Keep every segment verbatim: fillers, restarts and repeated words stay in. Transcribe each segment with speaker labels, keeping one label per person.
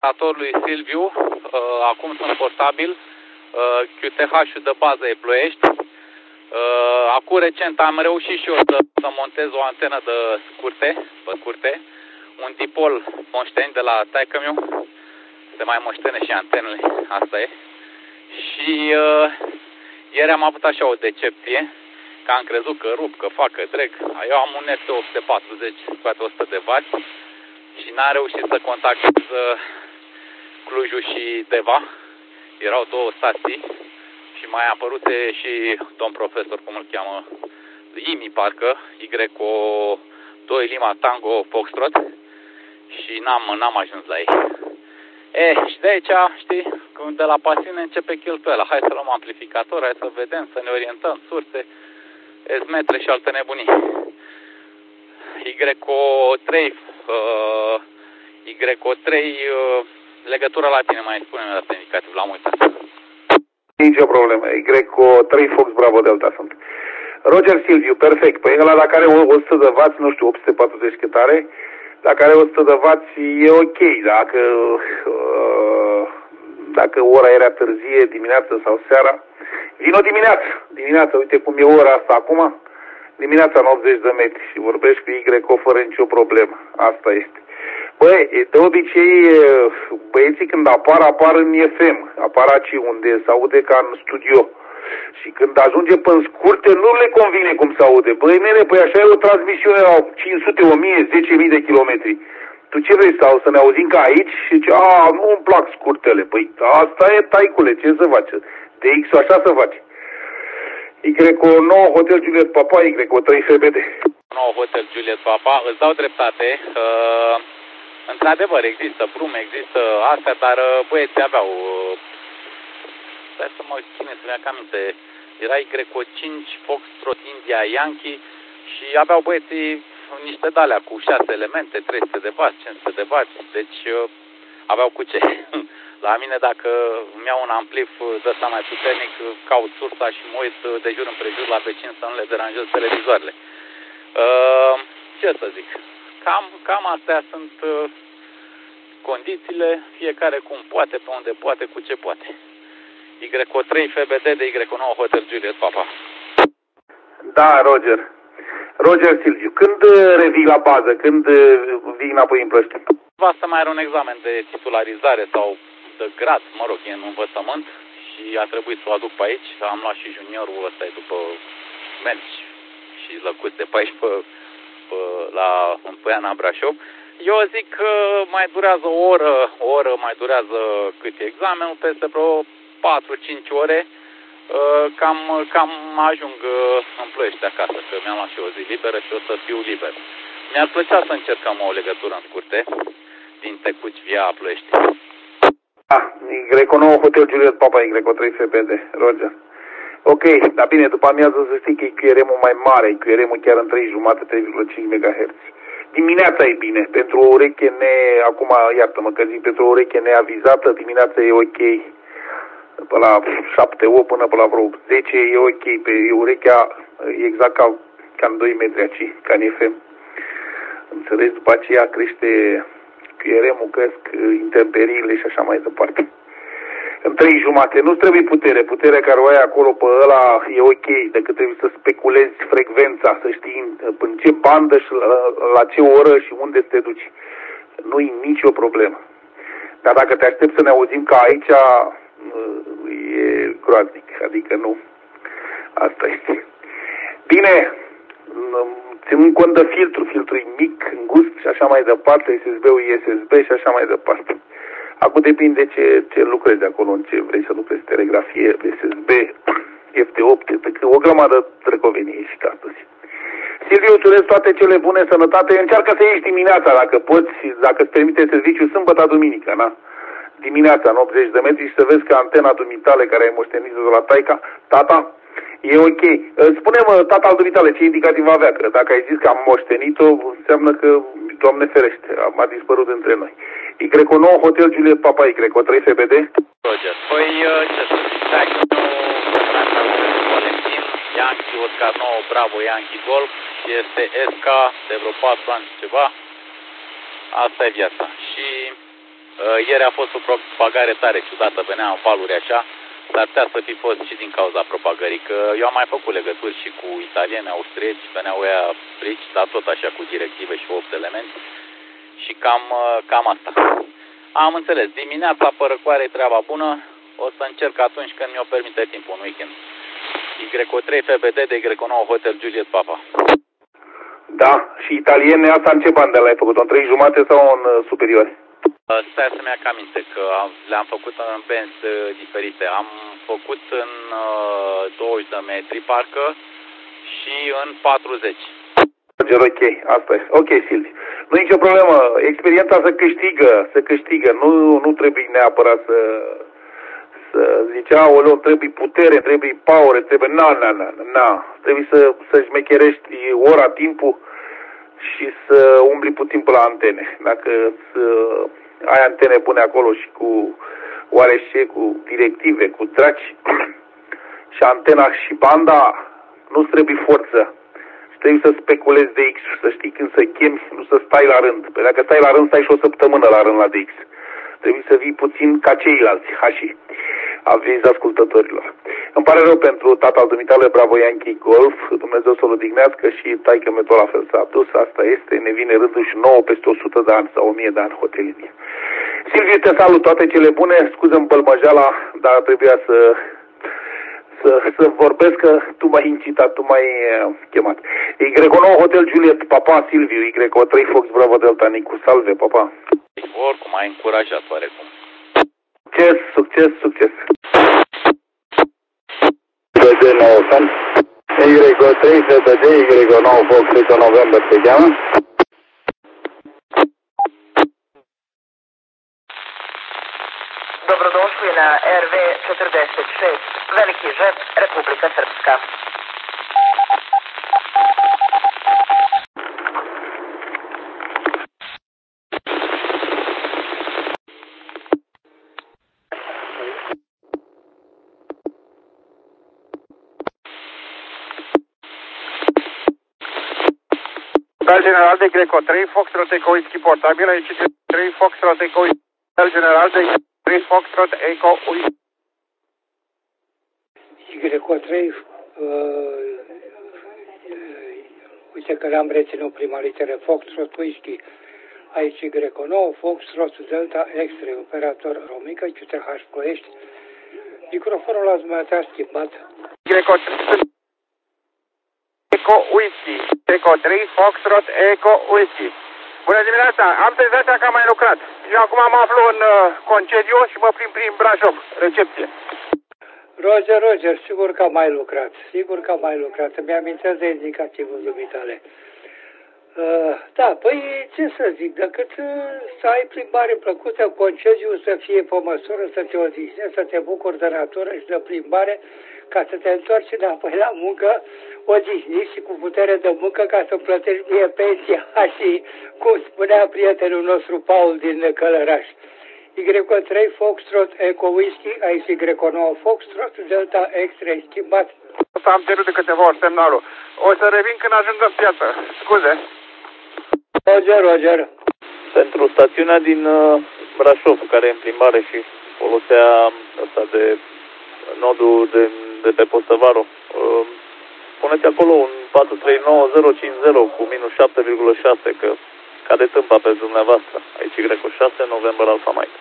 Speaker 1: lui Silviu, uh, acum sunt portabil, uh, Q T H-ul de bază e Ploiești. Uh, acum recent am reușit și eu să, să montez o antenă de scurte, pe scurte, un dipol Moșteni de la taică-miu, se mai moștene și antenele, asta e. Și uh, ieri am avut așa o decepție, că am crezut că rup, că fac, că dreg. Eu am un F opt patruzeci cu o sută de watt și n-am reușit să contactez uh, Clujul și Deva. Erau două stații și mai apăruse și domn profesor, cum îl cheamă, I M I parcă, Y O doi Lima Tango Foxtrot, și n-am, n-am ajuns la ei. E, și de aici, știi, când de la pasiune începe cheltuiala. Hai să luăm amplificator, hai să vedem, să ne orientăm, surse, esmetre și alte nebunii. Y O trei, uh, Y O trei, uh, legătura la tine, mai spune-mi dată indicativ, l-am uitat.
Speaker 2: Nici o problemă, Y O trei Fox Bravo Delta sunt. Roger Silviu, perfect. Păi ăla dacă are o sută de watt, nu știu, opt sute patruzeci cât are, dacă are o sută de watt e ok. Dacă, uh, dacă ora era târzie, dimineața sau seara, vino dimineața. Dimineața, uite cum e ora asta acum, dimineața în optzeci de metri și vorbești cu Y O fără nicio problemă. Asta este. Băi, de obicei, băieții când apar, apar în F M, apar aici unde se aude ca în studio. Și când ajunge până scurte, nu le convine cum se aude. Băi, nene, păi așa e o transmisiune la cinci sute, o mie, zece mii de kilometri. Tu ce vrei sau să ne auzim ca aici? Și zice, a, nu îmi plac scurtele. Păi asta e, taicule, ce să faci? D X-ul așa să faci. Y O nouă Hotel Juliet Papa, Y O trei F B D.
Speaker 1: nouă Hotel Juliet Papa, îți dau dreptate. Uh, într-adevăr, există brume, există astea, dar băieții aveau... Uh, Stai să mă chine să mi-ac aminte. Era Y O cinci Foxtrot India Yankee și aveau băieții niște dalea cu șase elemente, trei sute de watt, cinci sute de watt, deci uh, aveau cu ce. La mine dacă îmi iau un amplif de ăsta mai puternic, caut sursa și mă uit de jur împrejur la vecini să nu le deranjez televizoarele. Uh, ce să zic? Cam, cam astea sunt uh, condițiile, fiecare cum poate, pe unde poate, cu ce poate. Y O trei F B D de Y O nouă Hotel Juliet Papa.
Speaker 2: Da, Roger. Roger Silviu, când revii la bază? Când vii înapoi în Plăști?
Speaker 1: Va să mai are un examen de titularizare sau de grad, mă rog, e în învățământ și a trebuit să o aduc pe aici. Am luat și juniorul ăsta după mergi și lăcuți de pe aici pe, pe, la în Poiana Brașov. Eu zic că mai durează o oră, o oră mai durează cât e examenul, peste vreo patru cinci ore, cam, cam ajung în Ploiești acasă, că mi-am luat și o zi liberă și o să fiu liber. Mi-ar plăcea să încercăm o legătură în scurte, din Tecuci via Ploiești.
Speaker 2: Da, Y O nouă Hotel Juliet Papa, Y O trei F B D, Roger. Ok, dar bine, după amiază să știi că e Q R M-ul mai mare, Q R M-ul chiar în trei jumate, trei virgulă cinci megahertz. Dimineața e bine, pentru o ureche ne, acum iartă-mă că zic, pentru o ureche neavizată, dimineața e ok. Pe la șapte opt până pe la vreo zece e ok, pe urechea e exact ca, ca în doi metri aici, ca în F M. Înțelegi? După aceea crește Q R M-ul, cresc intemperiile și așa mai departe. În trei jumate nu trebuie putere, puterea care o ai acolo pe ăla e ok, decât trebuie să speculezi frecvența, să știi în ce bandă și la, la ce oră și unde te duci. Nu-i nicio problemă. Dar dacă te aștepți să ne auzim ca aici, e groaznic, adică nu. Asta este. Bine, ținând cont de filtru, filtru e mic, îngust și așa mai departe, S S B-ul e S S B și așa mai departe. Acum depinde ce, ce lucrezi acolo, în ce vrei să lucrezi, telegrafie, S S B, F T opt, o grămadă drăgovenii și astăzi. Silviu, îți urez toate cele bune, sănătate, încearcă să ieși dimineața dacă poți, dacă îți permite serviciu, sâmbătă, duminică, na? Dimineața în optzeci de metri și să vezi că antena dumitale care ai moștenit-o de la taica, tata, e ok. Spune-mă, tata al dumitale, ce indicativ avea? Că dacă ai zis că am moștenit-o, înseamnă că, Doamne ferește, a dispărut între noi. Y O nouă Hotel Juliet Papa, Y O trei F B D?
Speaker 1: Roger, păi ce să zic, dacă nu Valentin, Yankee, Oscar nouă, Bravo, Yankee, Golf, este S K de vreo patru ani ceva, asta e viața. Și Uh, ieri a fost o propagare tare ciudată, venea în valuri așa, s-ar putea să fi fost și din cauza propagării, că eu am mai făcut legături și cu italieni, austrieci, veneau ea frici, dar tot așa cu directive și opt elemente și cam, uh, cam asta. Am înțeles, dimineața pe Răcoare treaba bună, o să încerc atunci când mi-o permite timpul, un weekend. Y O trei F B D de Y O nouă Hotel Juliet Papa.
Speaker 2: Da, și italiene, asta în ce bandă l-ai făcut? În trei jumate sau în uh, superior?
Speaker 1: Stai să-mi ia aminte că le-am făcut în benzi diferite. Am făcut în uh, douăzeci de metri, parcă, și în patruzeci.
Speaker 2: Ok, asta e. Ok, Silvi. Nu e nicio problemă. Experiența se câștigă, se câștigă. Nu, nu trebuie neapărat să, să zice, aoleu, trebuie putere, trebuie power, trebuie... Na, na, na, na. Trebuie să, să-și mecherești ora, timpul și să umbli puțin pe la antene. Dacă să ai antene bune acolo și cu oarește, cu directive, cu traci și antena și banda, nu-ți trebuie forță. Trebuie să speculezi D X, să știi când să chemi, nu să stai la rând. Păi dacă stai la rând, stai și o săptămână la rând la D X. Trebuie să vii puțin ca ceilalți, hașii, avizi ascultătorilor. Îmi pare rău pentru tatăl dumitale Bravo Yankee Golf, Dumnezeu să-l odihnească și taică-mi tot la fel s-a dus, asta este, ne vine rândul și nouă peste o sută de ani sau o mie de ani hotelinie. Silviu, te salut, toate cele bune, scuză-mi bălmăjeala, dar trebuia să... Să, să vorbesc că tu m-ai incitat, tu m-ai uh, chemat. Y O nouă Hotel Juliet, papa, Silviu, Y O trei Fox Bravo Delta Nicu, salve, papa.
Speaker 1: Oricum, ai încurajat oarecum.
Speaker 2: Succes, succes, succes.
Speaker 3: B D nouă sunt. Y O trei F B D, Y O nouă Fox Eco November se cheamă.
Speaker 4: Dobrodošli na R V četrdeset šest, Veliki Žep, Republika Srpska.
Speaker 5: Hotel General de Y O trei, Foxtrot Eco Whisky portabil, aici Y O trei, Foxtrot Eco Whisky. Hotel General de Y O trei, Foxtrot Eco Whisky.
Speaker 6: Y O trei, uh, uite că l-am reținut prima literă, Foxtrot Whisky. Aici Y O nouă, Foxtrot Delta X-ray, operator Romica, Q T H Ploiești. Microfonul la dumneavoastră schimbat.
Speaker 5: Y O trei, Eco Whisky. Y O trei, Foxtrot Eco Whisky. Bună dimineața, am senzația că am mai lucrat. Eu acum mă aflu în uh, concediu și mă plimb prin Brașov, recepție.
Speaker 6: Roger, Roger, sigur că am mai lucrat, sigur că am mai lucrat, îmi amintesc de indicativul dumitale. Uh, da, păi ce să zic, decât uh, să ai plimbare plăcută, concediu să fie pe măsură, să te odihnești, să te bucuri de natură și de plimbare, ca să te întorci înapoi la muncă, odihnit și cu putere de muncă ca să plătești mie pensia, și cum spunea prietenul nostru Paul din Călăraș. Y O trei Foxtrot Eco Whisky, aici Y O nouă Foxtrot Delta X-ray schimbat.
Speaker 5: Asta am cerut de câteva ori semnalul. O să revin când ajung în piață. Scuze.
Speaker 6: Roger, Roger.
Speaker 7: Pentru stațiunea din uh, Brașov, care e în plimbare și folosea asta de nodul de, de pe Postăvaru, uh, puneți acolo un patru trei nouă zero cinci zero cu minus șapte virgulă șase, că cade tâmpa pe dumneavoastră. Aici Y O șase, November Alpha Mike.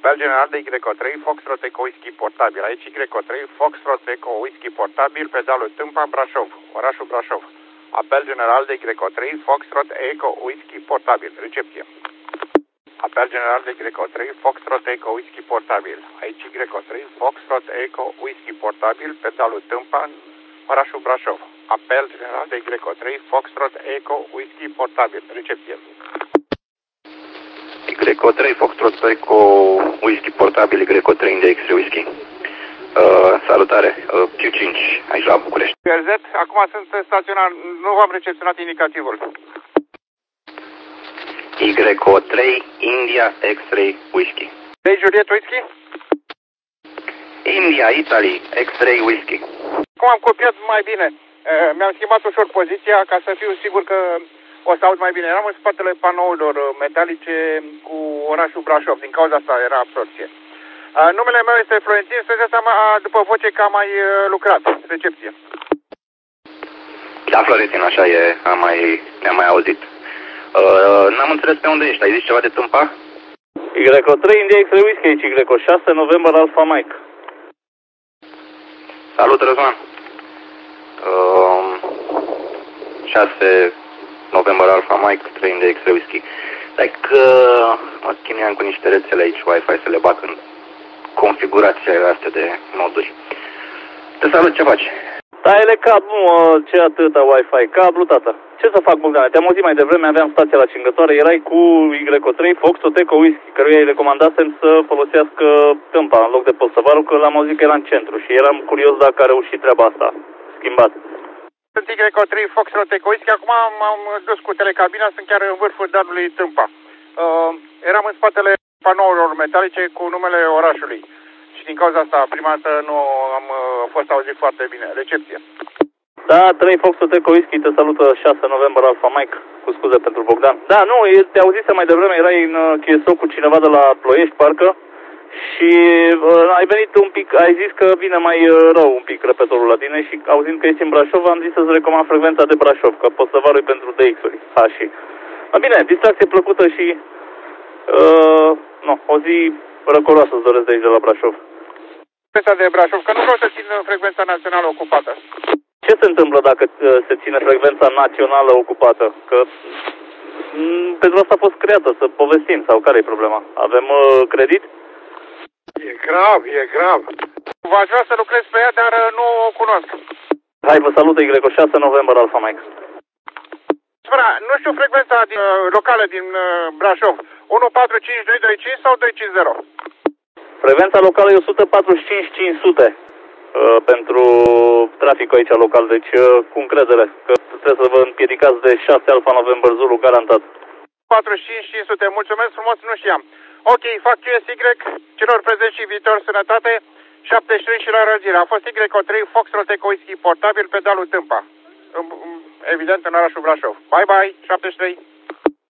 Speaker 5: Apel general de Y O trei, Foxtrot Eco Whisky portabil. Aici Y O trei, Foxtrot Eco Whisky portabil, pedalul Tâmpa, Brașov, orașul Brașov. Apel general de Y O trei, Foxtrot Eco Whisky portabil. Recepție. Apel general de Y O trei, Foxtrot Eco Whisky portabil. Aici Y O trei, Foxtrot Eco Whisky portabil, pedalul Tâmpa, orașul Brașov. Apel general de Y O trei, Foxtrot Eco Whisky portabil. Recepție.
Speaker 3: Y O trei, Foxtrot Eco Whisky portabil, Y O trei de X-ray Whisky. Uh, salutare, uh, Q cinci, aici la București.
Speaker 5: R Z, acum sunt staționar, nu v-am recepționat indicativul.
Speaker 3: Y O trei, India X-ray Whisky.
Speaker 5: De Juliet Whisky?
Speaker 3: India, Italy, X-ray Whisky.
Speaker 5: Cum am copiat mai bine, uh, mi-am schimbat ușor poziția ca să fiu sigur că o să aud mai bine. Eram în spatele panourilor metalice cu orașul Brașov, din cauza asta era absorție. Uh, numele meu este Florentin, să dați seama după voce că am mai uh, lucrat. Recepție.
Speaker 3: Da, Florentin, așa e, am mai, ne-am mai auzit. Uh, n-am înțeles pe unde ești, ai zis ceva de Tâmpa?
Speaker 7: Y O trei, India X-ray Whisky, aici Y O șase, November Alpha Mike.
Speaker 3: Salut, Răzvan. Uh, șase November Alpha Mike, trei India X-ray Whisky. Stai că mă chinuiam cu niște rețele aici, Wi-Fi, să le bag în configurația astea de moduri. Te salut, ce faci?
Speaker 7: Taie-le cablu, mă, ce atâta Wi-Fi, cablu, tata. Ce să fac, Bogdane? Te-am auzit mai devreme, aveam stația la Cingătoare, erai cu Y O trei, Foxtrot Eco Whisky, căruia îi recomandasem să folosească Tâmpa în loc de Păsăvaru, că l-am auzit că era în centru și eram curios dacă a reușit treaba asta, schimbat.
Speaker 5: Sunt Y O trei, Foxtrot Eco Whisky, acum m-am dus cu telecabina, sunt chiar în vârful dealului Tâmpa. Uh, eram în spatele panourilor metalice cu numele orașului. Și din cauza asta, prima dată nu am uh, fost auzit foarte bine. Recepție.
Speaker 7: Da, trei Foxtrot Eco Whisky, te salută șase November Alpha Mike, cu scuze pentru Bogdan. Da, nu, te auzise mai devreme, erai în Q S O cu cineva de la Ploiești, parcă, și uh, ai venit un pic, ai zis că vine mai uh, rău un pic repetorul la tine și auzind că ești în Brașov, am zis să-ți recomand frecvența de Brașov, că poți să varui pentru D X-uri. Ha, și... A, bine, distracție plăcută și uh, no, o zi răcoroasă îți doresc de aici de la Brașov.
Speaker 5: Frecvența de Brașov, că nu vreau să țin frecvența națională ocupată.
Speaker 7: Ce se întâmplă dacă uh, se ține frecvența națională ocupată? Că m- pentru asta a fost creată, să povestim, sau care e problema? Avem uh, credit?
Speaker 5: E grav, e grav. V-aș vrea să lucrez pe ea, dar nu o cunosc.
Speaker 7: Hai, vă salută Y O șase November Alpha Mike.
Speaker 5: Spera, nu știu frecvența din, uh, locală din uh, Brașov. unu patru cinci doi doi cinci sau doi cinci zero?
Speaker 7: Frecvența locală e o sută patruzeci și cinci cinci sute uh, pentru traficul aici local, deci uh, cu încredere, că trebuie să vă împiedicați de șase Alpha November Zulu, garantat.
Speaker 5: patruzeci și cinci cinci sute, mulțumesc frumos, nu știam. Ok, fac Q S Y, celor prezenți și viitor sănătate, șaptezeci și trei și la răzire. A fost Y O trei, Foxtrot Eco Whisky portabil, pedalul Tâmpa. Evident în orașul Brașov. Bye bye, șaptezeci și trei.